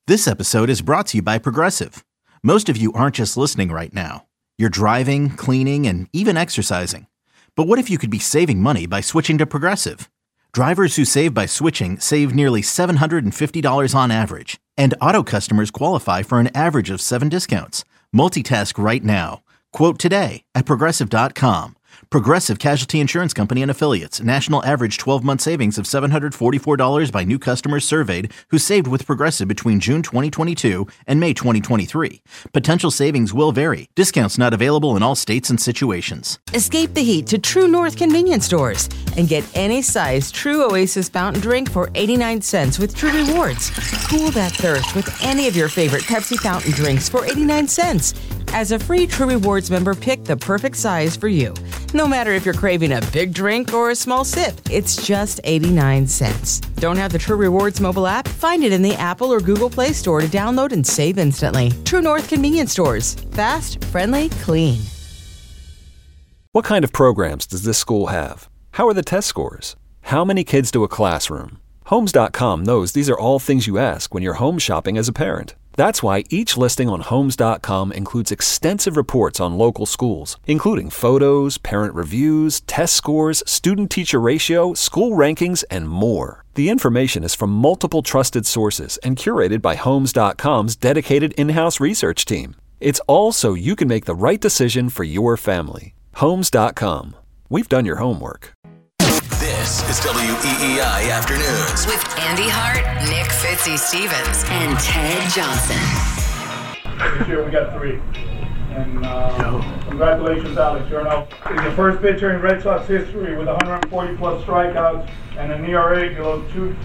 This episode is brought to you by Progressive. Most of you aren't just listening right now. You're driving, cleaning, and even exercising. But what if you could be saving money by switching to Progressive? Drivers who save by switching save nearly $750 on average. And auto customers qualify for an average of 7 discounts. Multitask right now. Quote today at Progressive.com. Progressive Casualty Insurance Company and Affiliates. National average 12-month savings of $744 by new customers surveyed who saved with Progressive between June 2022 and May 2023. Potential savings will vary. Discounts not available in all states and situations. Escape the heat to True North convenience stores and get any size True Oasis fountain drink for 89 cents with True Rewards. Cool that thirst with any of your favorite Pepsi fountain drinks for 89 cents. As a free True Rewards member, pick the perfect size for you. No matter if you're craving a big drink or a small sip, it's just 89 cents. Don't have the True Rewards mobile app? Find it in the Apple or Google Play Store to download and save instantly. True North convenience stores. Fast, friendly, clean. What kind of programs does this school have? How are the test scores? How many kids do a classroom? Homes.com knows these are all things you ask when you're home shopping as a parent. That's why each listing on Homes.com includes extensive reports on local schools, including photos, parent reviews, test scores, student-teacher ratio, school rankings, and more. The information is from multiple trusted sources and curated by Homes.com's dedicated in-house research team. It's all so you can make the right decision for your family. Homes.com. We've done your homework. This is WEEI Afternoons with Andy Hart, Nick Fitzy-Stevens, and Ted Johnson. This year we got 3. And congratulations, Alex. You're now the first pitcher in Red Sox history with 140-plus strikeouts and an ERA below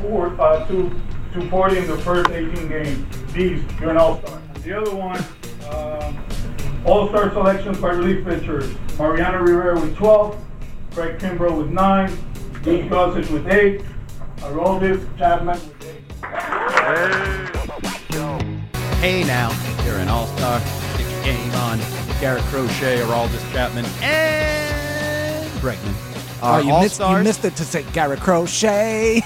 240 in the first 18 games. Beast, you're an all-star. The other one, all-star selections by relief pitchers. Mariano Rivera with 12, Craig Kimbrough with 9, Bruce Gossage with 8, Aroldis Chapman with 8. Hey now, you're an all-star. Get your game on. Garrett Crochet, Aroldis Chapman, and Bregman. You missed it to say Garrett Crochet.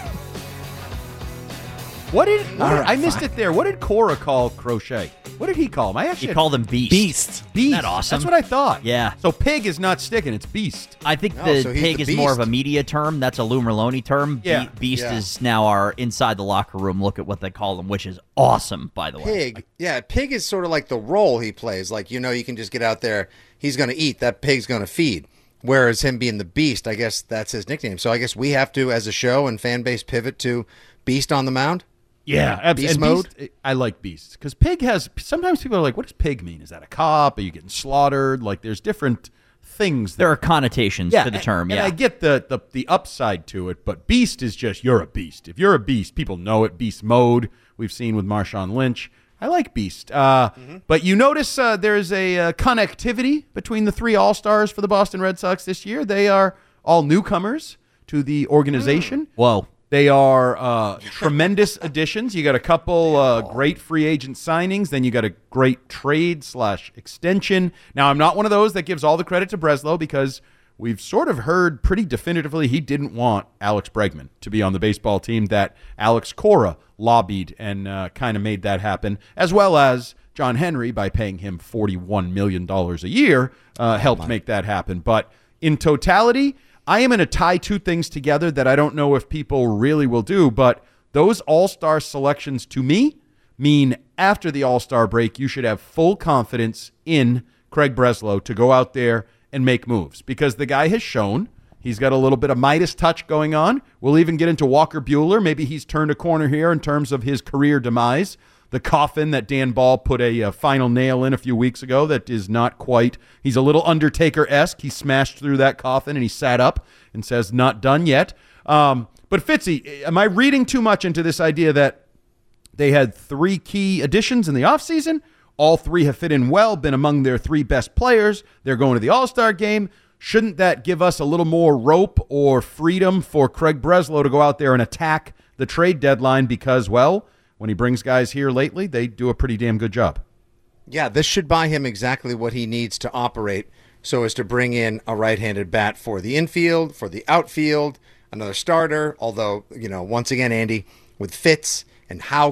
I missed it there. What did Cora call Crochet? What did he call him? He called him Beast. Beast. Isn't that awesome? That's what I thought. Yeah. So pig is not sticking, it's Beast. I think pig is more of a media term. That's a Lou Merlone term. Yeah. Beast is now our inside the locker room look at what they call him, which is awesome, by the way. Pig is sort of like the role he plays. Like, you can just get out there, he's going to eat, that pig's going to feed. Whereas him being the Beast, I guess that's his nickname. So I guess we have to, as a show and fan base, pivot to Beast on the mound. Yeah, Beast mode. I like Beast because pig has. Sometimes people are like, "What does pig mean? Is that a cop? Are you getting slaughtered?" Like, there's different things. There are connotations to the term. And I get the upside to it, but Beast is just you're a beast. If you're a beast, people know it. Beast mode we've seen with Marshawn Lynch. I like Beast, but you notice there's a connectivity between the 3 All-Stars for the Boston Red Sox this year. They are all newcomers to the organization. Whoa. They are tremendous additions. You got a couple great free agent signings. Then you got a great trade/extension. Now, I'm not one of those that gives all the credit to Breslow because we've sort of heard pretty definitively he didn't want Alex Bregman to be on the baseball team, that Alex Cora lobbied and kind of made that happen, as well as John Henry, by paying him $41 million a year, helped make that happen. But in totality, I am going to tie 2 things together that I don't know if people really will do, but those all-star selections to me mean after the all-star break, you should have full confidence in Craig Breslow to go out there and make moves, because the guy has shown he's got a little bit of Midas touch going on. We'll even get into Walker Buehler. Maybe he's turned a corner here in terms of his career demise. The coffin that Dan Ball put a final nail in a few weeks ago that is not quite, he's a little Undertaker-esque. He smashed through that coffin and he sat up and says, not done yet. But Fitzy, am I reading too much into this idea that they had 3 key additions in the offseason? All 3 have fit in well, been among their 3 best players. They're going to the All-Star game. Shouldn't that give us a little more rope or freedom for Craig Breslow to go out there and attack the trade deadline? Because, well, when he brings guys here lately, they do a pretty damn good job. Yeah, this should buy him exactly what he needs to operate so as to bring in a right-handed bat for the infield, for the outfield, another starter. Although, once again, Andy, with Fitz and Houck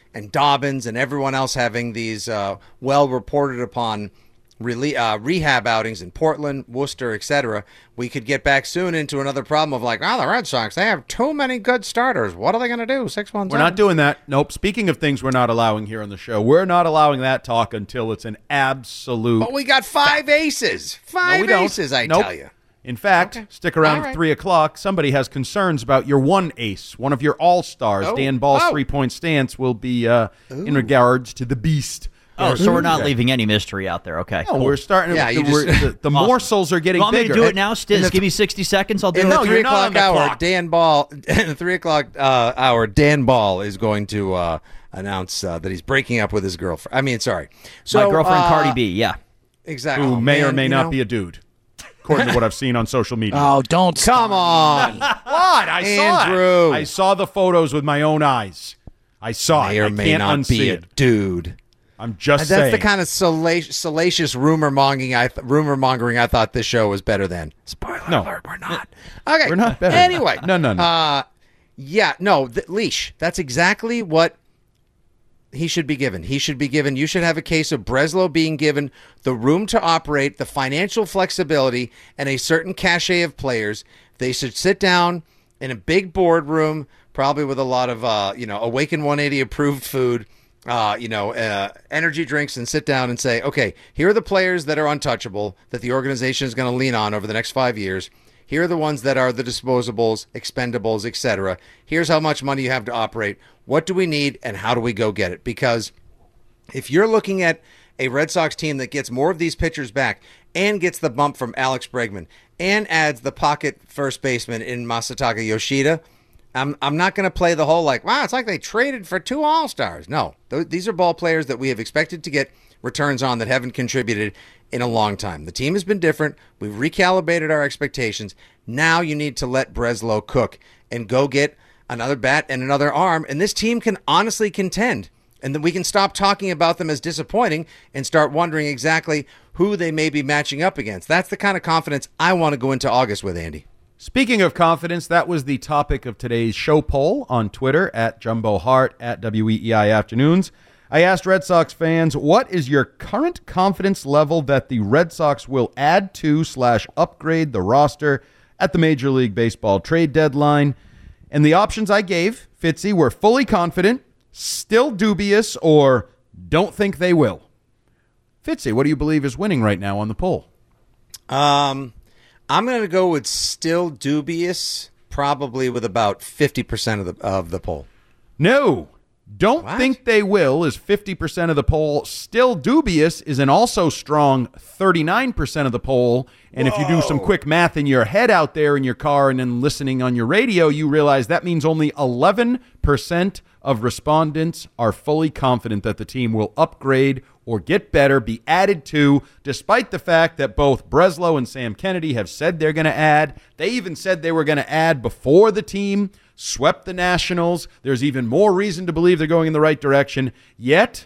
and Dobbins and everyone else having these well-reported upon rehab outings in Portland, Worcester, etc., we could get back soon into another problem of like, the Red Sox, they have too many good starters. What are they going to do? 6-1-7. We're not doing that. Nope. Speaking of things we're not allowing here on the show, we're not allowing that talk until it's an absolute. But we got 5 aces. Five aces, I tell you. In fact, stick around at 3 o'clock. Somebody has concerns about your one ace, one of your all-stars. Dan Ball's 3-point stance will be in regards to the beast. Oh, so we're not leaving any mystery out there. Okay. No, we're starting. Yeah, the morsels are getting bigger. Want me to do it now? Stiz, give me 60 seconds. I'll do it. In the 3 o'clock hour, Dan Ball. In the 3 o'clock hour, Dan Ball is going to announce that he's breaking up with his girlfriend. I mean, sorry. So, my girlfriend Cardi B. Yeah. Exactly. Who may or may not be a dude, according to what I've seen on social media. Oh, don't come on. What? I saw the photos with my own eyes. I saw it. May or may not be a dude. I'm just saying. That's the kind of salacious rumor mongering I thought this show was better than. Spoiler alert, we're not. Okay. We're not better. Anyway. No. Leash. That's exactly what he should be given. You should have a case of Breslow being given the room to operate, the financial flexibility, and a certain cachet of players. They should sit down in a big boardroom, probably with a lot of, Awaken 180 approved food, energy drinks, and sit down and say, okay, here are the players that are untouchable that the organization is going to lean on over the next 5 years. Here are the ones that are the disposables, expendables, etc. Here's how much money you have to operate. What do we need and how do we go get it? Because if you're looking at a Red Sox team that gets more of these pitchers back and gets the bump from Alex Bregman and adds the pocket first baseman in Masataka Yoshida, I'm not going to play the whole like, wow, it's like they traded for 2 all-stars. No, these are ball players that we have expected to get returns on that haven't contributed in a long time. The team has been different. We've recalibrated our expectations. Now you need to let Breslow cook and go get another bat and another arm, and this team can honestly contend. And then we can stop talking about them as disappointing and start wondering exactly who they may be matching up against. That's the kind of confidence I want to go into August with, Andy. Speaking of confidence, that was the topic of today's show poll on Twitter at Jumbo Hart at WEEI Afternoons. I asked Red Sox fans, what is your current confidence level that the Red Sox will add to / upgrade the roster at the Major League Baseball trade deadline? And the options I gave, Fitzy, were fully confident, still dubious, or don't think they will. Fitzy, what do you believe is winning right now on the poll? I'm going to go with still dubious, probably with about 50% of the poll. No, don't think they will is 50% of the poll. Still dubious is an also strong 39% of the poll. And if you do some quick math in your head out there in your car and then listening on your radio, you realize that means only 11% of respondents are fully confident that the team will upgrade or get better, be added to, despite the fact that both Breslow and Sam Kennedy have said they're going to add. They even said they were going to add before the team swept the Nationals. There's even more reason to believe they're going in the right direction. Yet,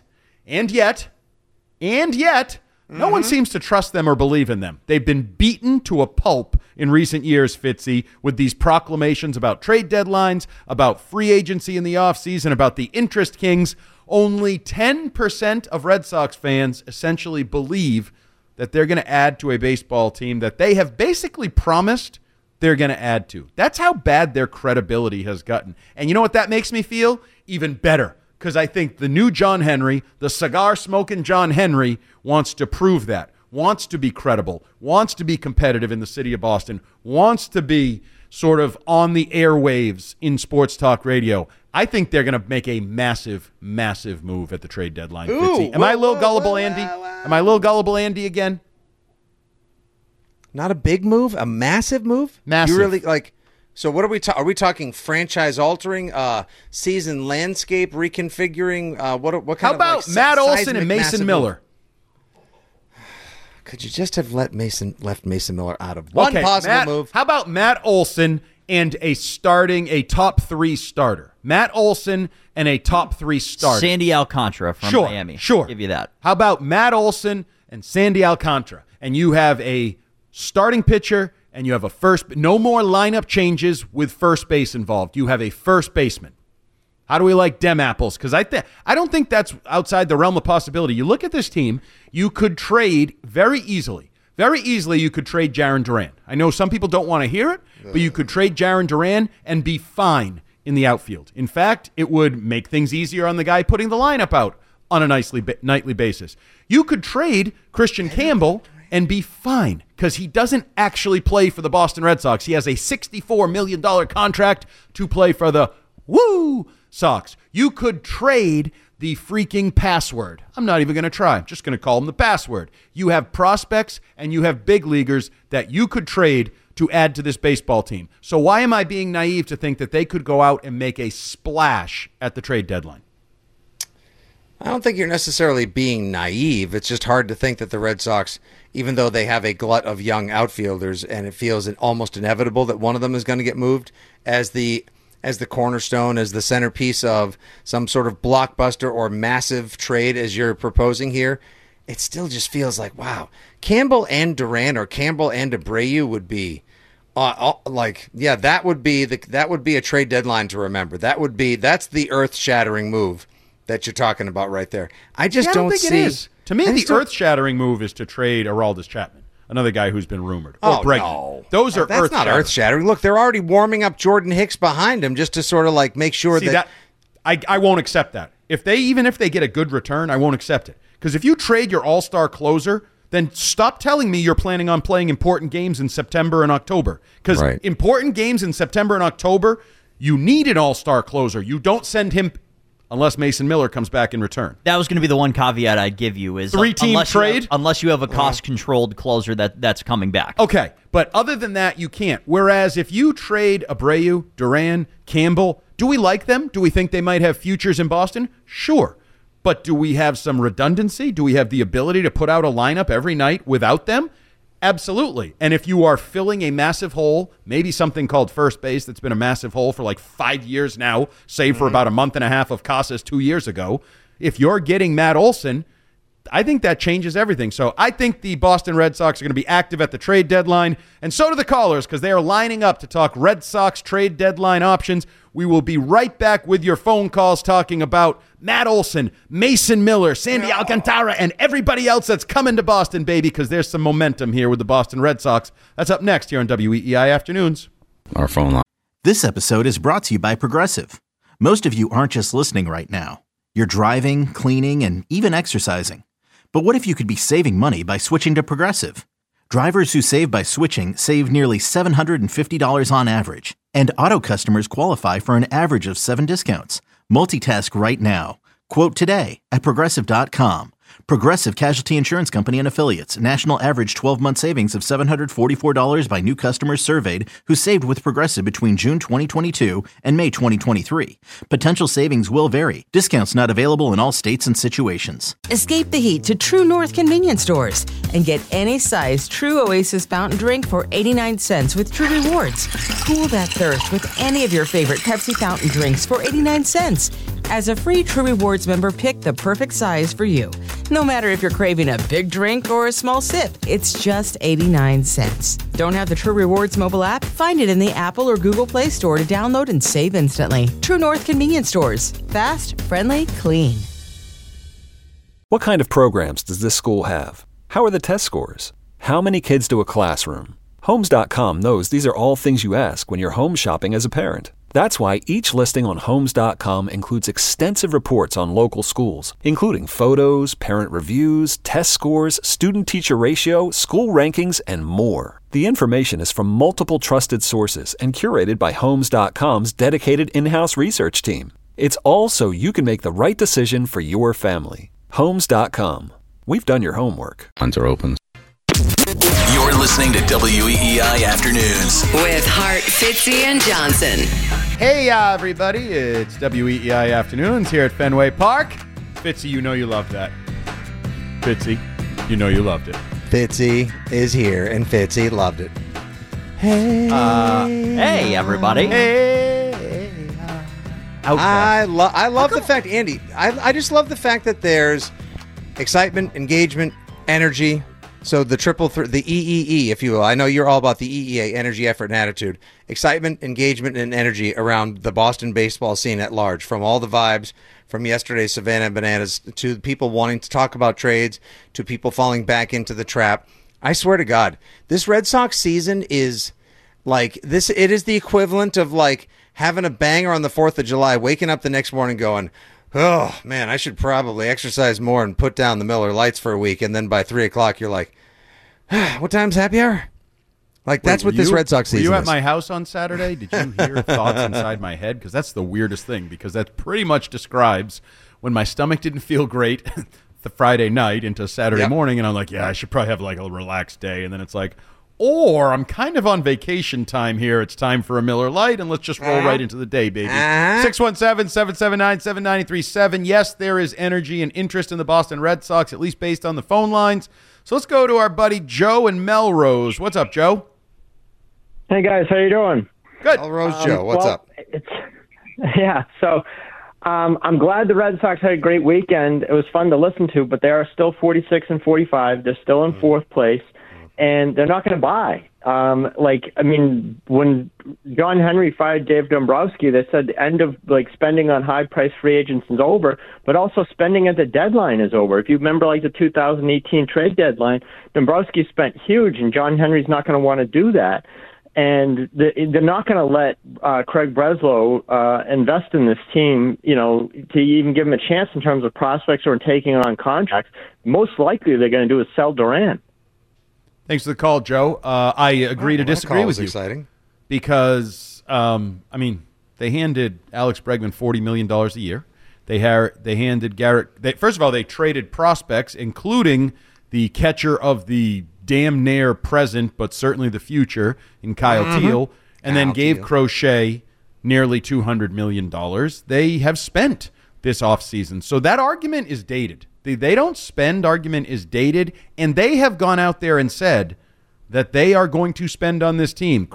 no one seems to trust them or believe in them. They've been beaten to a pulp in recent years, Fitzy, with these proclamations about trade deadlines, about free agency in the offseason, about the interest kings. Only 10% of Red Sox fans essentially believe that they're going to add to a baseball team that they have basically promised they're going to add to. That's how bad their credibility has gotten. And you know what that makes me feel? Even better. Because I think the new John Henry, the cigar-smoking John Henry, wants to prove that, wants to be credible, wants to be competitive in the city of Boston, wants to be sort of on the airwaves in sports talk radio. I think they're going to make a massive, massive move at the trade deadline. Am I a little gullible, Andy? Am I a little gullible, Andy, again? Not a big move, a massive move? Massive. You really like... So what are we are we talking franchise altering, season landscape reconfiguring? What kind How of about like, Matt Olson and Mason Miller? Could you just have left Mason Miller out of one possible move? How about Matt Olson and a top 3 starter? Matt Olson and a top 3 starter. Sandy Alcantara from Miami. Sure. Give you that. How about Matt Olson and Sandy Alcantara? And you have a starting pitcher and you have a first. No more lineup changes with first base involved. You have a first baseman. How do we like dem apples? Because I don't think that's outside the realm of possibility. You look at this team, you could trade very easily. Very easily, you could trade Jarren Duran. I know some people don't want to hear it, but you could trade Jarren Duran and be fine in the outfield. In fact, it would make things easier on the guy putting the lineup out on a nightly basis. You could trade Christian Campbell and be fine because he doesn't actually play for the Boston Red Sox. He has a $64 million contract to play for the Sox. You could trade the freaking password. I'm not even going to try. I'm just going to call him the password. You have prospects and you have big leaguers that you could trade to add to this baseball team. So why am I being naive to think that they could go out and make a splash at the trade deadline? I don't think you're necessarily being naive. It's just hard to think that the Red Sox, even though they have a glut of young outfielders, and it feels almost inevitable that one of them is going to get moved as the cornerstone, as the centerpiece of some sort of blockbuster or massive trade as you're proposing here, it still just feels like, wow, Campbell and Duran or Campbell and Abreu would be that would be a trade deadline to remember. That's the earth-shattering move that you're talking about right there. I don't think it is. To me, the earth-shattering move is to trade Aroldis Chapman, another guy who's been rumored. No. Those are that's not earth-shattering. Look, they're already warming up Jordan Hicks behind him just to sort of like make sure that I won't accept that. Even if they get a good return, I won't accept it. Because if you trade your all-star closer, then stop telling me you're planning on playing important games in September and October. Because important games in September and October, you need an all-star closer. You don't send him unless Mason Miller comes back in return. That was going to be the one caveat I'd give you is three-team trade? Unless you have a cost-controlled closer that's coming back. Okay, but other than that, you can't. Whereas if you trade Abreu, Duran, Campbell, do we like them? Do we think they might have futures in Boston? Sure. But do we have some redundancy? Do we have the ability to put out a lineup every night without them? Absolutely. And if you are filling a massive hole, maybe something called first base that's been a massive hole for like 5 years now, save for about a month and a half of Casas 2 years ago, if you're getting Matt Olson, I think that changes everything. So I think the Boston Red Sox are going to be active at the trade deadline, and so do the callers because they are lining up to talk Red Sox trade deadline options. We will be right back with your phone calls talking about Matt Olson, Mason Miller, Sandy Alcantara, and everybody else that's coming to Boston, baby, because there's some momentum here with the Boston Red Sox. That's up next here on WEEI Afternoons. Our phone line. This episode is brought to you by Progressive. Most of you aren't just listening right now. You're driving, cleaning, and even exercising. But what if you could be saving money by switching to Progressive? Drivers who save by switching save nearly $750 on average. And auto customers qualify for an average of 7 discounts. Multitask right now. Quote today at Progressive.com. Progressive Casualty Insurance Company and Affiliates. National average 12-month savings of $744 by new customers surveyed who saved with Progressive between June 2022 and May 2023. Potential savings will vary. Discounts not available in all states and situations. Escape the heat to True North convenience stores and get any size True Oasis fountain drink for 89 cents with True Rewards. Cool that thirst with any of your favorite Pepsi fountain drinks for 89 cents. As a free True Rewards member, pick the perfect size for you. No matter if you're craving a big drink or a small sip, it's just 89 cents. Don't have the True Rewards mobile app? Find it in the Apple or Google Play Store to download and save instantly. True North convenience stores. Fast, friendly, clean. What kind of programs does this school have? How are the test scores? How many kids do a classroom? Homes.com knows these are all things you ask when you're home shopping as a parent. That's why each listing on Homes.com includes extensive reports on local schools, including photos, parent reviews, test scores, student-teacher ratio, school rankings, and more. The information is from multiple trusted sources and curated by Homes.com's dedicated in-house research team. It's all so you can make the right decision for your family. Homes.com. We've done your homework. Lines are open. You're listening to WEEI Afternoons with Hart, Fitzy, and Johnson. Hey, everybody. It's WEEI Afternoons here at Fenway Park. Fitzy, you know you loved that. Fitzy, you know you loved it. Fitzy is here, and Fitzy loved it. Hey, everybody. Hey. I love the fact, Andy, I just love the fact that there's excitement, engagement, energy, So the the EEE, if you will. I know you're all about the EEA, energy, effort, and attitude. Excitement, engagement, and energy around the Boston baseball scene at large, from all the vibes from yesterday's Savannah Bananas to people wanting to talk about trades to people falling back into the trap. I swear to God, this Red Sox season is like this. It is the equivalent of like having a banger on the 4th of July, waking up the next morning going, oh, man, I should probably exercise more and put down the Miller Lights for a week. And then by 3 o'clock, you're like, what time's happy hour? Like, that's what this Red Sox season is. Were you at my house on Saturday? Did you hear thoughts inside my head? Because that's the weirdest thing, because that pretty much describes when my stomach didn't feel great the Friday night into Saturday morning, and I'm like, yeah, I should probably have like a relaxed day. And then it's like, or I'm kind of on vacation time here. It's time for a Miller Lite, and let's just roll right into the day, baby. 617-779-7937. Yes, there is energy and interest in the Boston Red Sox, at least based on the phone lines. So let's go to our buddy Joe in Melrose. What's up, Joe? Hey, guys. How you doing? Good. Melrose Joe, what's up? So I'm glad the Red Sox had a great weekend. It was fun to listen to, but they are still 46 and 45. They're still in fourth place. And they're not going to buy. When John Henry fired Dave Dombrowski, they said the end of spending on high-priced free agents is over, but also spending at the deadline is over. If you remember, the 2018 trade deadline, Dombrowski spent huge, and John Henry's not going to want to do that. And they're not going to let Craig Breslow invest in this team, to even give him a chance in terms of prospects or taking on contracts. Most likely they're going to do is sell Duran. Thanks for the call, Joe. I agree to disagree with you. Exciting. Because, they handed Alex Bregman $40 million a year. They handed Garrett. First of all, they traded prospects, including the catcher of the damn near present, but certainly the future, in Kyle Teal, and then gave Crochet nearly $200 million. They have spent this offseason. So that argument is dated. The they don't spend argument is dated, and they have gone out there and said that they are going to spend on this team.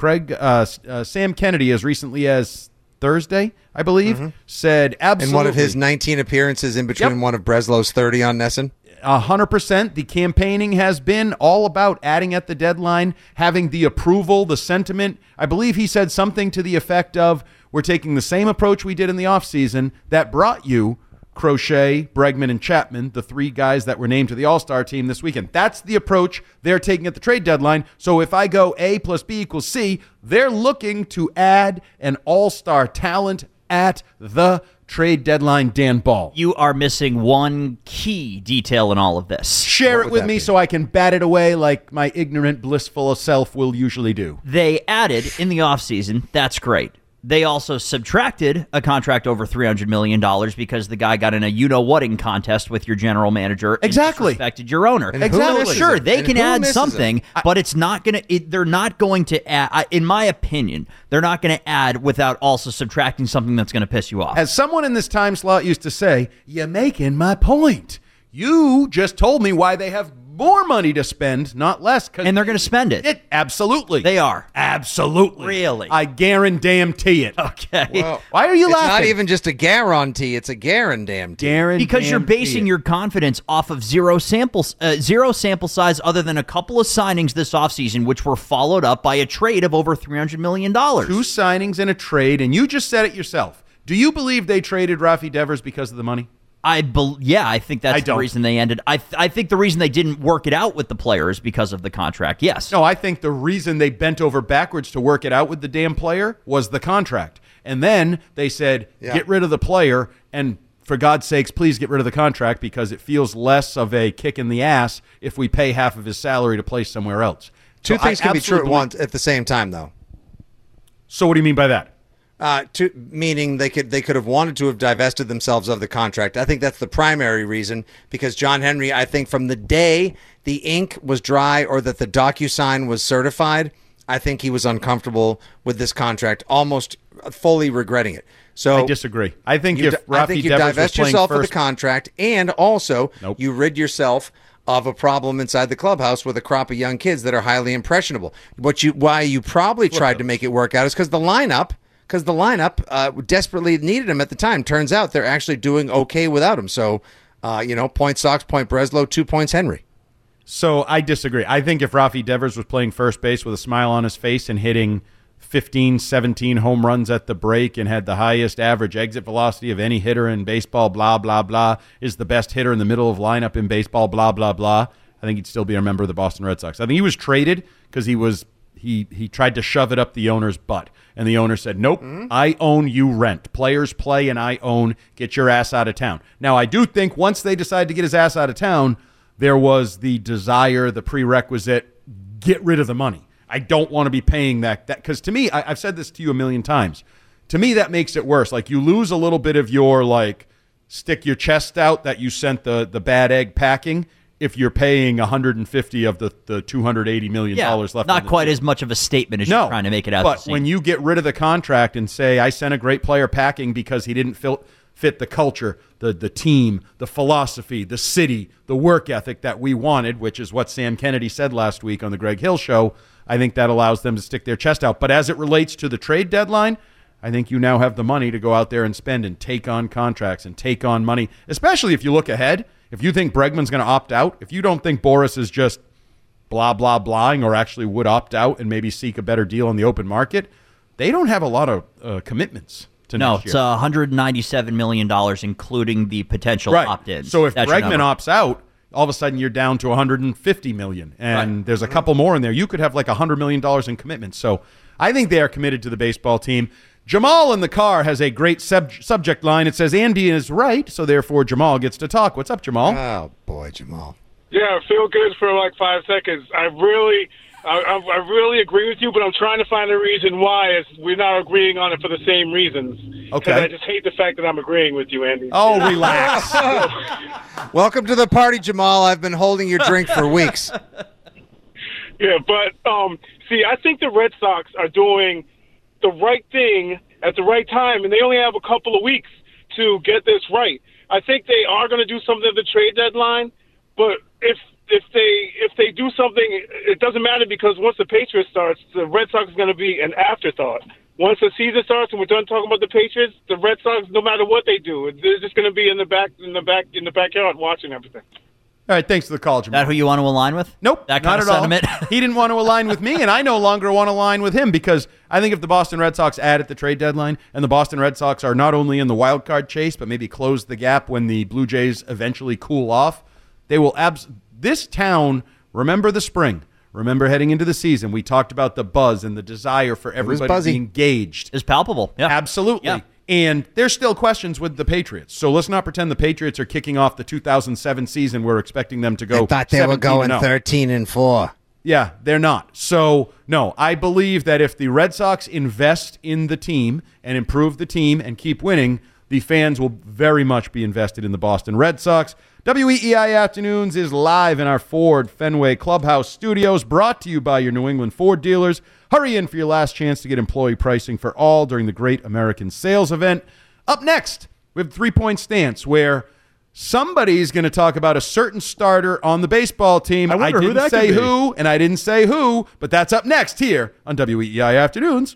Sam Kennedy, as recently as Thursday, I believe, said absolutely. In one of his 19 appearances in between one of Breslow's 30 on Nesson? 100%. The campaigning has been all about adding at the deadline, having the approval, the sentiment. I believe he said something to the effect of, we're taking the same approach we did in the offseason that brought you Crochet, Bregman, and Chapman, the three guys that were named to the All-Star team this weekend. That's the approach they're taking at the trade deadline. So if I go A plus B equals C, they're looking to add an All-Star talent at the trade deadline. Dan Ball. You are missing one key detail in all of this. Share it with me so I can bat it away like my ignorant, blissful self will usually do. They added in the offseason. That's great. They also subtracted a contract over $300 million because the guy got in a you-know-whating contest with your general manager and disrespected your owner. Exactly. Sure, they can add something, but it's not going to. They're not going to add. In my opinion, they're not going to add without also subtracting something that's going to piss you off. As someone in this time slot used to say, "You're making my point. You just told me why they have more money to spend, not less." And they're going to spend it. Absolutely. They are. Absolutely. Really? I guarantee it. Okay. Well, why are you laughing? It's not even just a guarantee, it's a guarantee. Because you're basing your confidence off of zero sample size other than a couple of signings this offseason, which were followed up by a trade of over $300 million. 2 signings and a trade, and you just said it yourself. Do you believe they traded Rafi Devers because of the money? I think that's the reason they ended. I think the reason they didn't work it out with the players because of the contract. Yes. No, I think the reason they bent over backwards to work it out with the damn player was the contract. And then they said, get rid of the player, and for God's sakes, please get rid of the contract because it feels less of a kick in the ass if we pay half of his salary to play somewhere else. Two things can be true at the same time, though. So what do you mean by that? Meaning they could have wanted to have divested themselves of the contract. I think that's the primary reason, because John Henry, I think from the day the ink was dry or that the DocuSign was certified, I think he was uncomfortable with this contract, almost fully regretting it. So I disagree. I think if Rafi you Devers divest was playing yourself first, of the contract, and also you rid yourself of a problem inside the clubhouse with a crop of young kids that are highly impressionable. Why you probably tried to make it work out is because the lineup desperately needed him at the time. Turns out they're actually doing okay without him. So, point Sox, point Breslow, 2 points Henry. So I disagree. I think if Rafi Devers was playing first base with a smile on his face and hitting 15, 17 home runs at the break and had the highest average exit velocity of any hitter in baseball, blah, blah, blah, is the best hitter in the middle of lineup in baseball, blah, blah, blah, I think he'd still be a member of the Boston Red Sox. I think he was traded because he tried to shove it up the owner's butt. And the owner said, nope, I own, you rent. Players play and I own. Get your ass out of town. Now, I do think once they decided to get his ass out of town, there was the desire, the prerequisite, get rid of the money. I don't want to be paying that because to me, I've said this to you a million times. To me, that makes it worse. Like you lose a little bit of your stick your chest out that you sent the bad egg packing if you're paying 150 of the $280 million left. Not quite as much of a statement as you're trying to make it out. But when you get rid of the contract and say, I sent a great player packing because he didn't fit the culture, the team, the philosophy, the city, the work ethic that we wanted, which is what Sam Kennedy said last week on the Greg Hill Show, I think that allows them to stick their chest out. But as it relates to the trade deadline, I think you now have the money to go out there and spend and take on contracts and take on money, especially if you look ahead. If you think Bregman's going to opt out, if you don't think Boris is just blah, blah, blahing or actually would opt out and maybe seek a better deal on the open market, they don't have a lot of commitments to next year. It's $197 million, including the potential opt-ins. So if Bregman opts out, all of a sudden you're down to $150 million, and there's a couple more in there. You could have like $100 million in commitments. So I think they are committed to the baseball team. Jamal in the car has a great subject line. It says, Andy is right, so therefore Jamal gets to talk. What's up, Jamal? Oh, boy, Jamal. Yeah, feel good for like 5 seconds. I really agree with you, but I'm trying to find a reason why we're not agreeing on it for the same reasons. Okay. I just hate the fact that I'm agreeing with you, Andy. Oh, relax. Welcome to the party, Jamal. I've been holding your drink for weeks. Yeah, but see, I think the Red Sox are doing the right thing at the right time, and they only have a couple of weeks to get this right. I think they are going to do something at the trade deadline, but if they do something, it doesn't matter because once the Patriots starts, the Red Sox is going to be an afterthought. Once the season starts and we're done talking about the Patriots, the Red Sox, no matter what they do, they're just going to be in the backyard watching everything. All right, thanks for the call, Jamal. That who you want to align with? Nope, that not kind of at sentiment? all. He didn't want to align with me, and I no longer want to align with him because I think if the Boston Red Sox add at the trade deadline and the Boston Red Sox are not only in the wild card chase but maybe close the gap when the Blue Jays eventually cool off, they will this town, remember the spring. Remember heading into the season, we talked about the buzz and the desire for everybody to be engaged. It's palpable. Yeah. Absolutely. Yeah. And there's still questions with the Patriots. So let's not pretend the Patriots are kicking off the 2007 season. We're expecting them to go 17-0. I thought they were going 13-4. Yeah, they're not. So, no, I believe that if the Red Sox invest in the team and improve the team and keep winning, the fans will very much be invested in the Boston Red Sox. WEEI Afternoons is live in our Ford Fenway Clubhouse studios, brought to you by your New England Ford dealers. Hurry in for your last chance to get employee pricing for all during the Great American Sales Event. Up next, we have 3 Point Stance, where somebody's going to talk about a certain starter on the baseball team. I didn't say who, and I didn't say who, but that's up next here on WEEI Afternoons.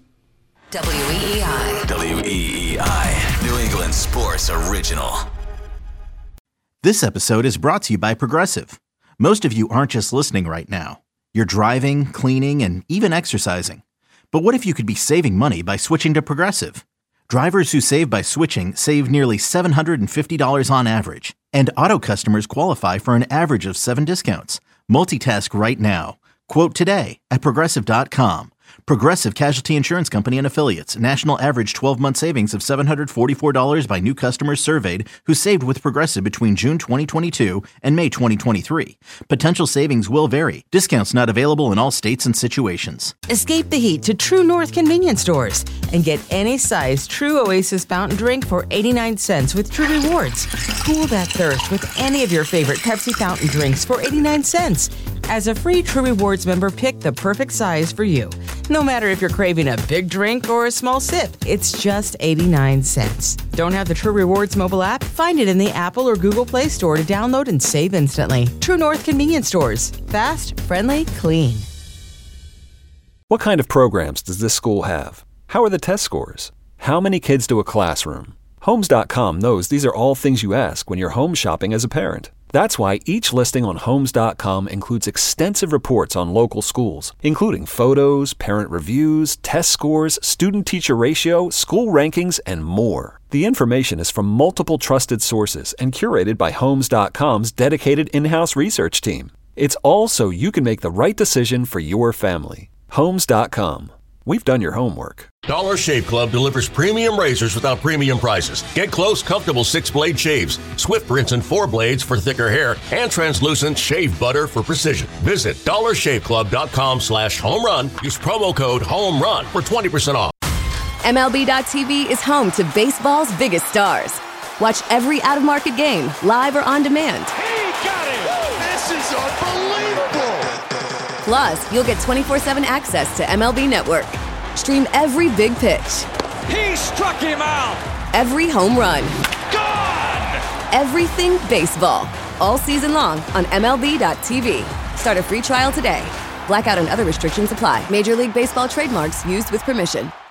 WEEI, New England Sports Original. This episode is brought to you by Progressive. Most of you aren't just listening right now. You're driving, cleaning, and even exercising. But what if you could be saving money by switching to Progressive? Drivers who save by switching save nearly $750 on average. And auto customers qualify for an average of 7 discounts. Multitask right now. Quote today at Progressive.com. Progressive Casualty Insurance Company and Affiliates. National average 12-month savings of $744 by new customers surveyed who saved with Progressive between June 2022 and May 2023. Potential savings will vary. Discounts not available in all states and situations. Escape the heat to True North convenience stores and get any size True Oasis fountain drink for 89 cents with True Rewards. Cool that thirst with any of your favorite Pepsi fountain drinks for 89 cents. As a free True Rewards member, pick the perfect size for you. No matter if you're craving a big drink or a small sip, it's just 89 cents. Don't have the True Rewards mobile app? Find it in the Apple or Google Play Store to download and save instantly. True North convenience stores. Fast, friendly, clean. What kind of programs does this school have? How are the test scores? How many kids do a classroom? Homes.com knows these are all things you ask when you're home shopping as a parent. That's why each listing on Homes.com includes extensive reports on local schools, including photos, parent reviews, test scores, student-teacher ratio, school rankings, and more. The information is from multiple trusted sources and curated by Homes.com's dedicated in-house research team. It's all so you can make the right decision for your family. Homes.com. We've done your homework. Dollar Shave Club delivers premium razors without premium prices. Get close, comfortable 6-blade shaves, swift rinse and 4 blades for thicker hair, and translucent shave butter for precision. Visit dollarshaveclub.com/homerun. Use promo code HOMERUN for 20% off. MLB.tv is home to baseball's biggest stars. Watch every out-of-market game, live or on demand. He got it! This is unbelievable! Plus, you'll get 24/7 access to MLB Network. Stream every big pitch. He struck him out! Every home run. Gone! Everything baseball. All season long on MLB.tv. Start a free trial today. Blackout and other restrictions apply. Major League Baseball trademarks used with permission.